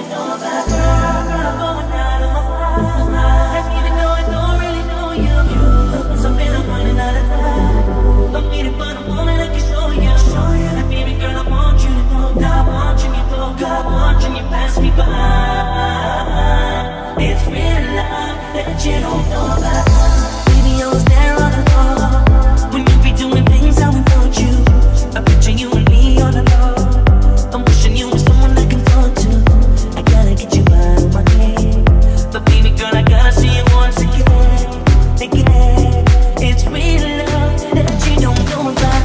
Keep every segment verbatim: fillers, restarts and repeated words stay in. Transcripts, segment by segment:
don't know about. Girl, girl, I'm going out of my mind. Even though I don't really know you, you something I'm running out of time. I'm waiting for the moment I can show you. And baby girl, I want you to know that I want you to go. God, I want you to pass me by. It's real love that you don't know about. Baby, I was there all along when you be doing things I would want you. I picture you and me on the low. I'm wishing you were someone I can talk to. I gotta get you out of my head. But baby girl, I gotta see you once again. Again, it's real love that you don't know about.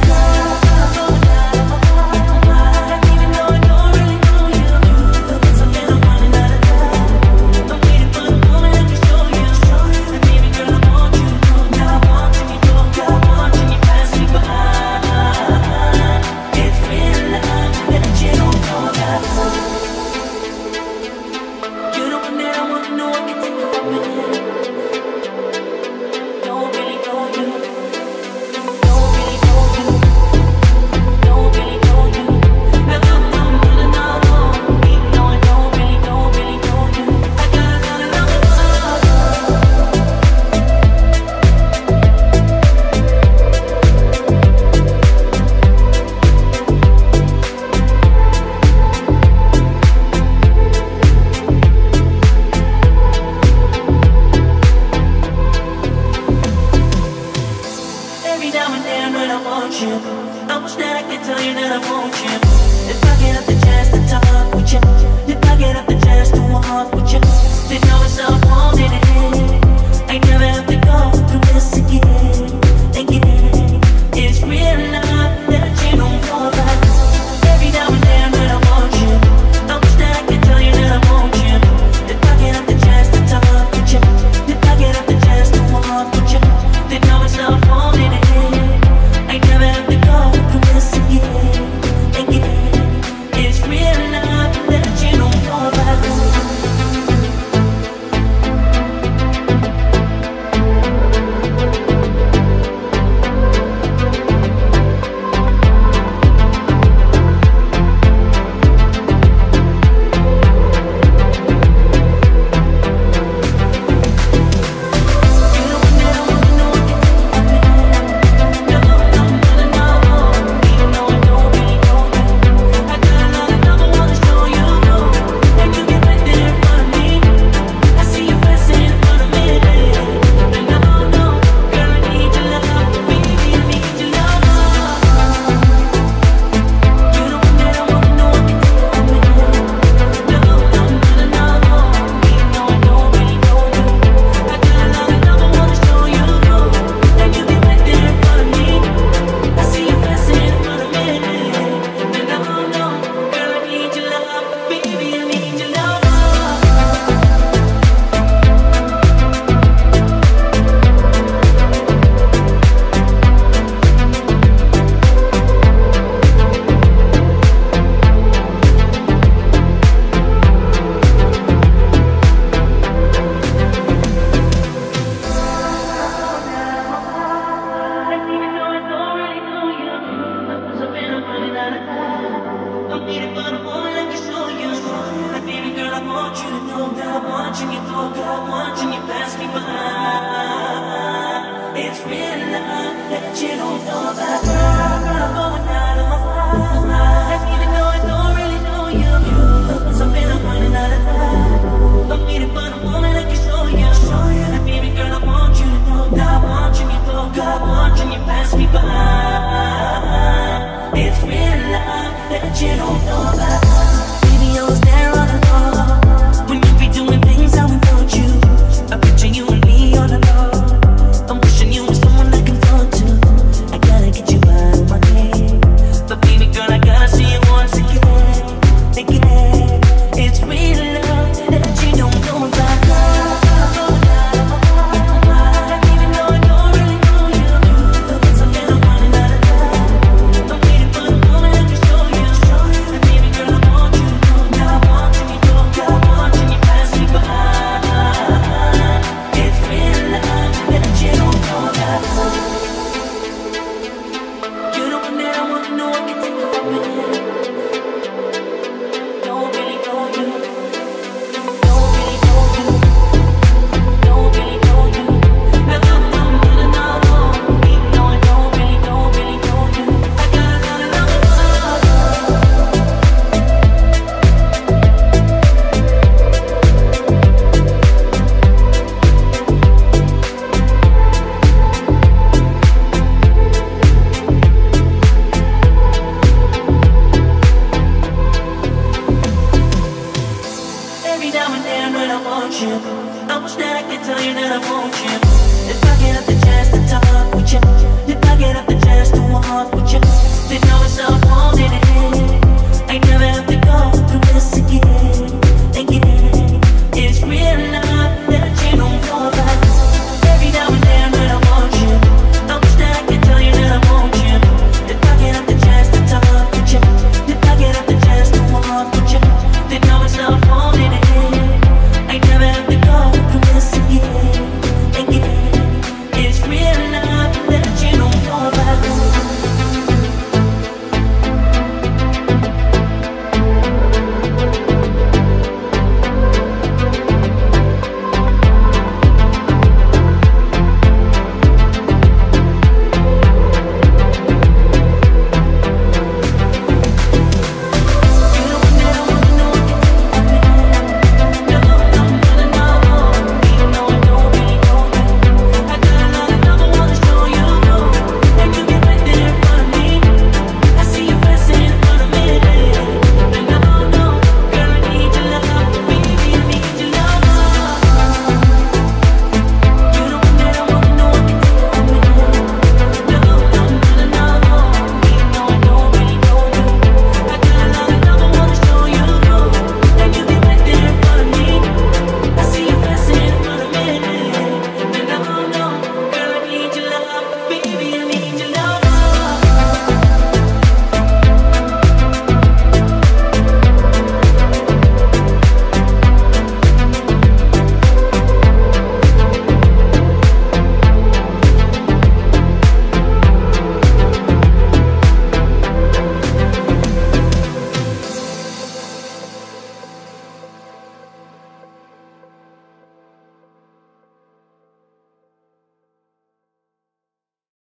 It's real love that you don't know about. Girl, girl, I'm going out of my mind. Even though I don't really know you, you something I'm running out of time. I'm waiting for the moment I can show you. And baby girl, I want you to know that I want you to go. God, I want you to pass me by. It's real love that you don't know about.